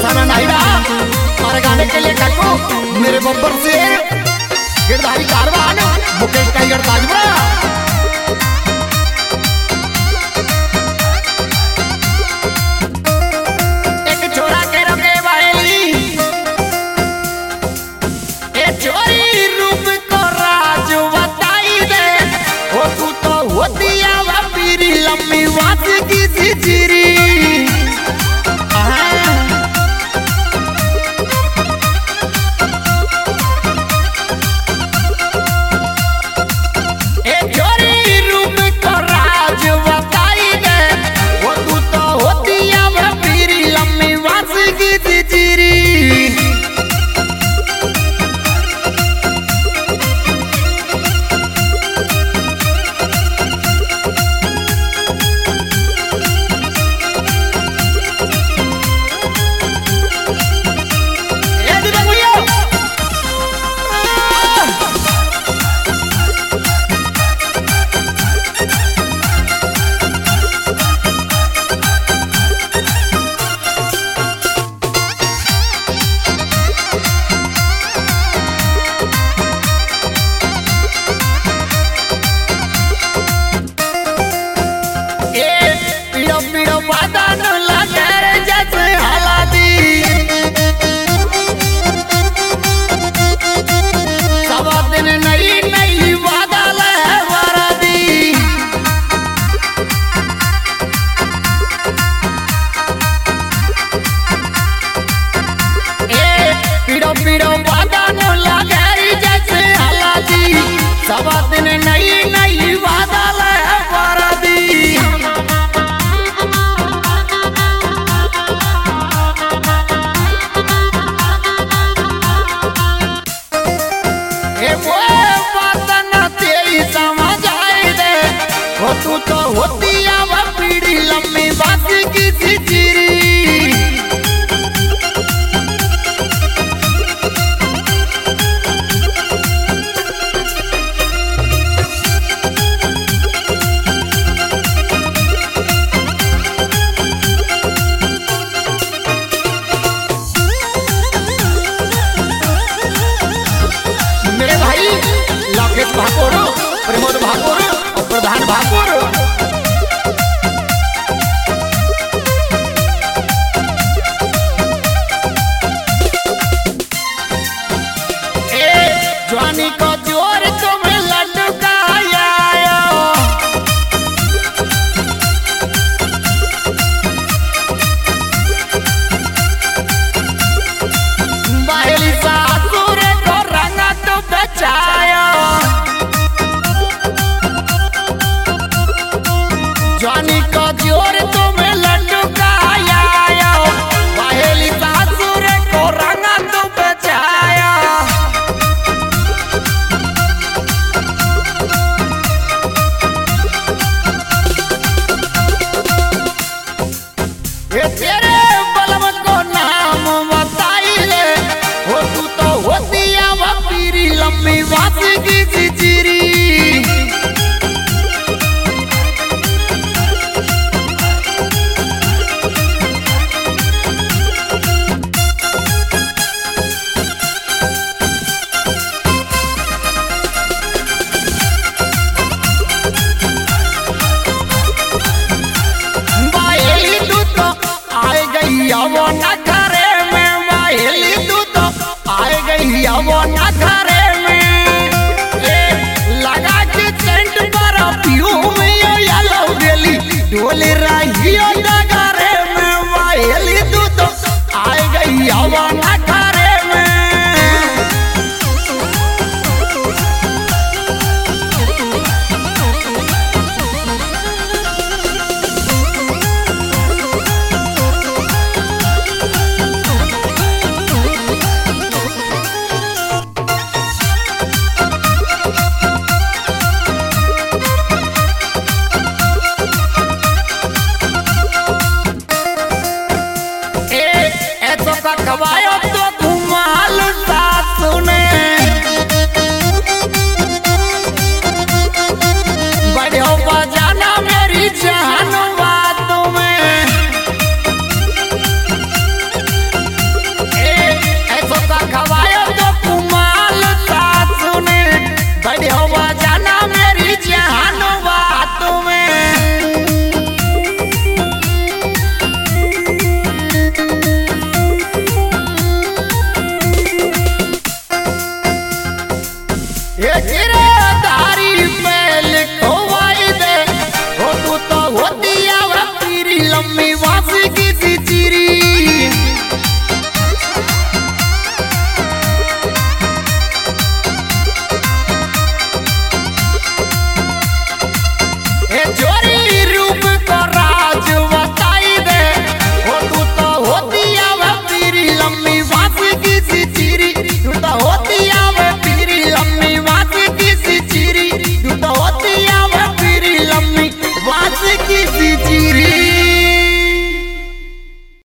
गाना नहीं रहा और गाने के लिए काकू मेरे बब्बर से गिरधारी कारवान मुकेश टाइगर ताजपुरा। तू तो होती आवा पीढ़ी लम्बी बात की चिरी मेरे भाई लाकेश भाकुर, प्रमोद भाकुर, प्रधान भाकुर। जवानी को जोर तुम लटकाया बाहली सासुर को रंगा तो बचाया जवानी को जोर तुम लटकाया बाहली सासुर को रंगा तो बचाया ये तेरे बलम को नाम बताई ले हो तू तो होती आवा पीरी लम्बी बात की चिरी वो ना घरे में माहिली तू तो आए गई वो ना घरे में लगा के टेंट पर पियो में येलो गेली डोल रही